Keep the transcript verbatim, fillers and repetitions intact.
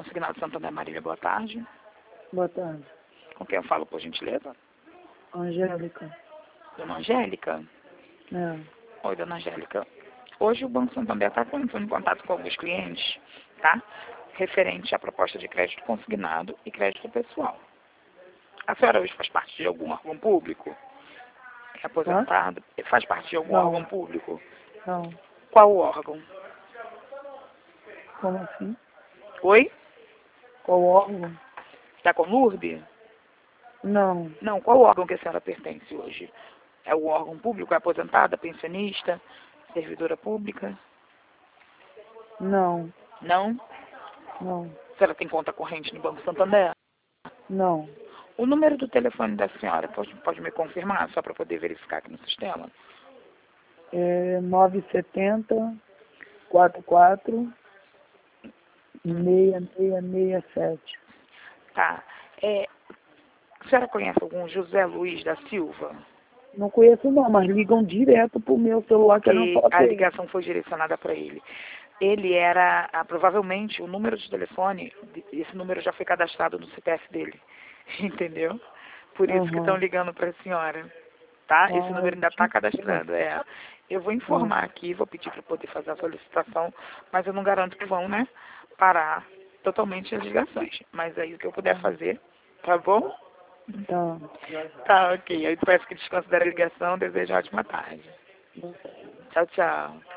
Consignado Santander Marília, boa tarde. Boa tarde. Com quem eu falo, por gentileza? Angélica. Dona Angélica? É. Oi, Dona Angélica. Hoje o Banco Santander está entrando em contato com alguns clientes, tá? Referente à proposta de crédito consignado e crédito pessoal. A senhora hoje faz parte de algum órgão público? É aposentada? Faz parte de algum Não. órgão público? Não. Qual o órgão? Como assim? Oi? Qual órgão? Está com Lourdes? Não. Não, qual órgão que a senhora pertence hoje? É o órgão público? É aposentada? Pensionista? Servidora pública? Não. Não? Não. A senhora tem conta corrente no Banco Santander? Não. O número do telefone da senhora, pode, pode me confirmar, só para poder verificar aqui no sistema? É nove sete zero, quatro quatro, seis seis seis sete. Tá. É, a senhora conhece algum José Luiz da Silva? Não conheço não, mas ligam direto pro meu celular que eu não Que posso a ter. ligação foi direcionada para ele. Ele era, ah, provavelmente, o número de telefone, esse número já foi cadastrado no C P F dele, entendeu? Por isso que estão Aham. ligando para a senhora, tá? Esse Ah, número ainda está tinha- cadastrado, é. Eu vou ah, informar aqui, vou pedir para poder fazer a solicitação, mas eu não garanto que vão, né, parar totalmente as ligações. Mas aí o que eu puder fazer, tá bom? tá. Tá, ok. Eu peço que desconsidere a ligação, desejo uma ótima tarde. Tchau, tchau.